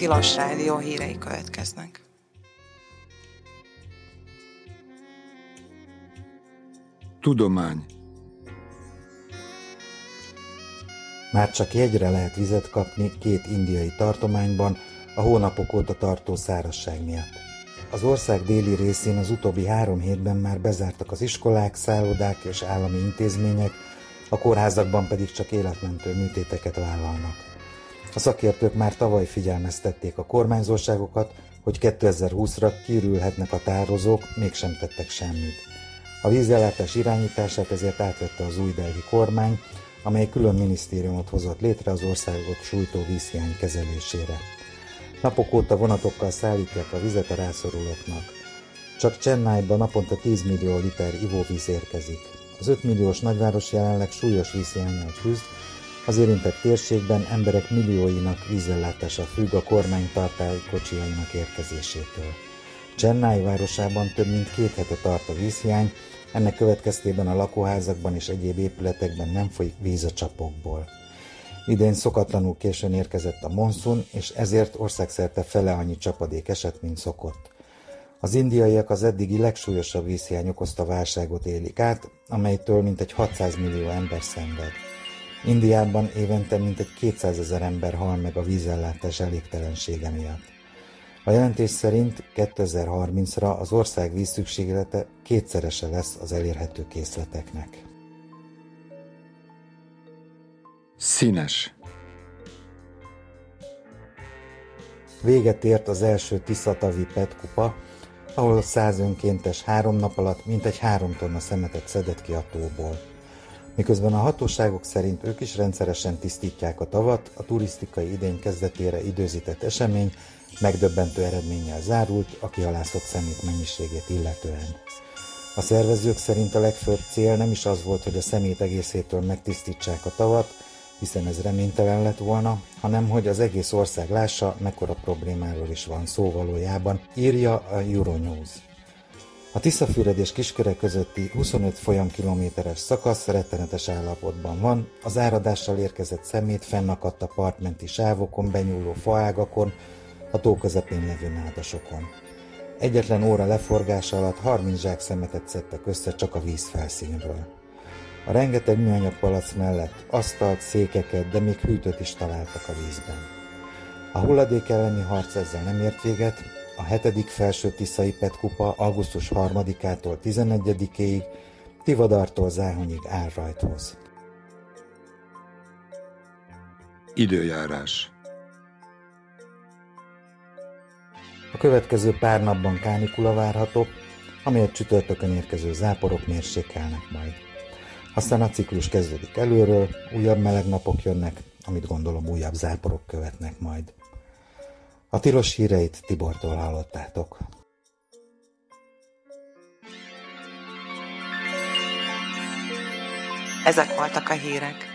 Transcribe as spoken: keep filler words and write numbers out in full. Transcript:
Tilos Rádió hírei következnek. Tudomány. Már csak jegyre lehet vizet kapni két indiai tartományban a hónapok óta tartó szárazság miatt. Az ország déli részén az utóbbi három hétben már bezártak az iskolák, szállodák és állami intézmények, a kórházakban pedig csak életmentő műtéteket vállalnak. A szakértők már tavaly figyelmeztették a kormányzóságokat, hogy kétezer-húszra kiürülhetnek a tározók, mégsem tettek semmit. A vízellátás irányítását ezért átvette az új delhi kormány, amely külön minisztériumot hozott létre az országot sújtó vízhiány kezelésére. Napok óta vonatokkal szállítják a vizet a rászorulóknak. Csak Chennaiban naponta tíz millió liter ivóvíz érkezik. Az öt milliós nagyváros jelenleg súlyos vízhiánnyal küzd, az érintett térségben emberek millióinak vízellátása függ a kormány tartálykocsiainak érkezésétől. Chennai városában több mint két hete tart a vízhiány, ennek következtében a lakóházakban és egyéb épületekben nem folyik víz a csapokból. Idén szokatlanul későn érkezett a monszun, és ezért országszerte fele annyi csapadék esett, mint szokott. Az indiaiak az eddigi legsúlyosabb vízhiány okozta válságot élik át, amelytől mintegy hatszáz millió ember szenved. Indiában évente mintegy kétszázezer ember hal meg a vízellátás elégtelensége miatt. A jelentés szerint kétezer-harmincra az ország vízszükséglete kétszerese lesz az elérhető készleteknek. Színes. Véget ért az első Tiszatavi pé é té kupa, ahol száz önkéntes három nap alatt mintegy három tonna szemetet szedett ki a tóból. Miközben a hatóságok szerint ők is rendszeresen tisztítják a tavat, a turisztikai idény kezdetére időzített esemény megdöbbentő eredménnyel zárult a kihalászott szemét mennyiségét illetően. A szervezők szerint a legfőbb cél nem is az volt, hogy a szemét egészétől megtisztítsák a tavat, hiszen ez reménytelen lett volna, hanem hogy az egész ország lássa, mekkora problémáról is van szó valójában, írja a Euronews. A Tiszafüred és Kisköreg közötti huszonöt folyamkilométeres szakasz rettenetes állapotban van, az áradással érkezett szemét fennakadt a partmenti sávokon, benyúló faágakon, a tó közepén levő nádasokon. Egyetlen óra leforgása alatt harminc zsák szemetet szedtek össze csak a víz felszínről. A rengeteg műanyag palack mellett asztalt, székeket, de még hűtőt is találtak a vízben. A hulladék elleni harc ezzel nem ért véget, a hetedik felső tiszai pé é té kupa augusztus harmadikától tizenegyedikéig Tivadartól Záhonyig áll rajthoz. Időjárás. A következő pár napban kánikula várható, amelyet csütörtökön érkező záporok mérsékelnek majd. Aztán a ciklus kezdődik előről, újabb meleg napok jönnek, amit gondolom újabb záporok követnek majd. A tilos híreit Tibortól hallottátok. Ezek voltak a hírek.